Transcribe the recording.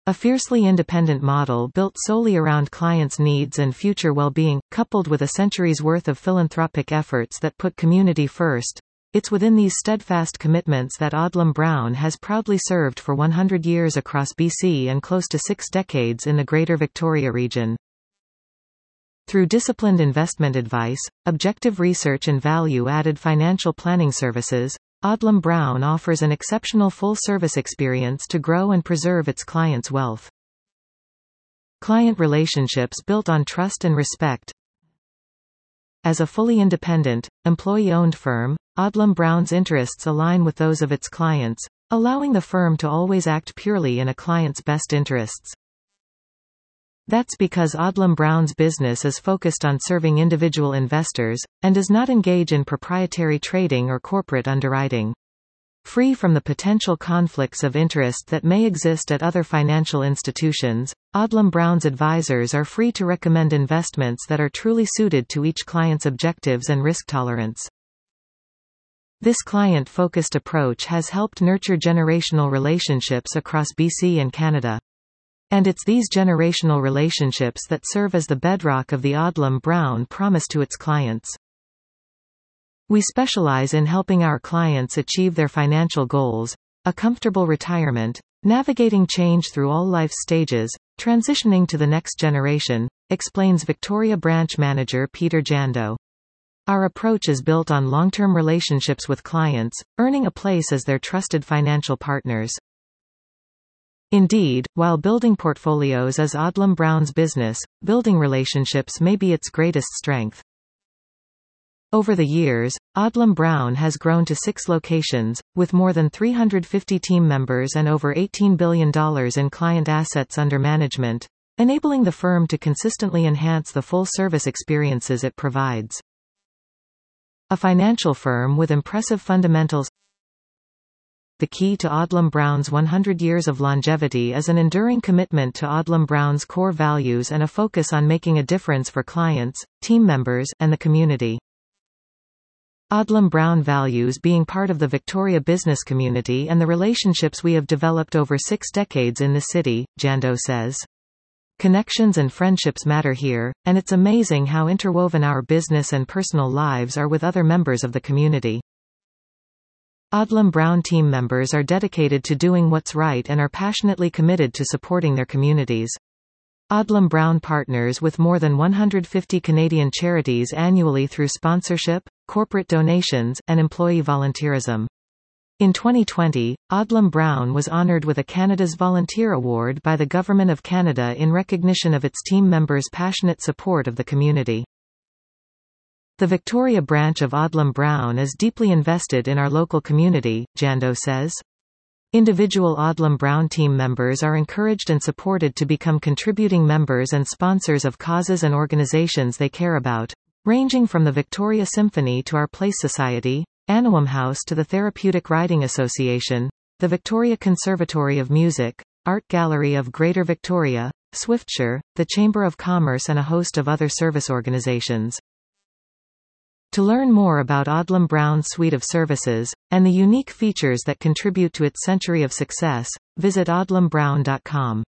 A fiercely independent model built solely around clients' needs and future well-being, coupled with a century's worth of philanthropic efforts that put community first. It's within these steadfast commitments that Odlum Brown has proudly served for 100 years across BC and close to 6 decades in the Greater Victoria region. Through disciplined investment advice, objective research and value-added financial planning services, Odlum Brown offers an exceptional full-service experience to grow and preserve its clients' wealth. Client relationships built on trust and respect. As a fully independent, employee-owned firm, Odlum Brown's interests align with those of its clients, allowing the firm to always act purely in a client's best interests. That's because Odlum Brown's business is focused on serving individual investors, and does not engage in proprietary trading or corporate underwriting. Free from the potential conflicts of interest that may exist at other financial institutions, Odlum Brown's advisors are free to recommend investments that are truly suited to each client's objectives and risk tolerance. This client-focused approach has helped nurture generational relationships across BC and Canada. And it's these generational relationships that serve as the bedrock of the Odlum Brown promise to its clients. We specialize in helping our clients achieve their financial goals, a comfortable retirement, navigating change through all life stages, transitioning to the next generation, explains Victoria Branch Manager Peter Jando. Our approach is built on long-term relationships with clients, earning a place as their trusted financial partners. Indeed, while building portfolios is Odlum Brown's business, building relationships may be its greatest strength. Over the years, Odlum Brown has grown to 6 locations, with more than 350 team members and over $18 billion in client assets under management, enabling the firm to consistently enhance the full-service experiences it provides. A financial firm with impressive fundamentals. The key to Odlum Brown's 100 years of longevity is an enduring commitment to Odlum Brown's core values and a focus on making a difference for clients, team members, and the community. Odlum Brown values being part of the Victoria business community and the relationships we have developed over 6 decades in the city, Jando says. Connections and friendships matter here, and it's amazing how interwoven our business and personal lives are with other members of the community. Odlum Brown team members are dedicated to doing what's right and are passionately committed to supporting their communities. Odlum Brown partners with more than 150 Canadian charities annually through sponsorship, corporate donations, and employee volunteerism. In 2020, Odlum Brown was honoured with a Canada's Volunteer Award by the Government of Canada in recognition of its team members' passionate support of the community. The Victoria branch of Odlum Brown is deeply invested in our local community, Jando says. Individual Odlum Brown team members are encouraged and supported to become contributing members and sponsors of causes and organizations they care about, ranging from the Victoria Symphony to Our Place Society, Anawam House to the Therapeutic Riding Association, the Victoria Conservatory of Music, Art Gallery of Greater Victoria, Swiftshire, the Chamber of Commerce and a host of other service organizations. To learn more about Odlum Brown's suite of services, and the unique features that contribute to its century of success, visit odlumbrown.com.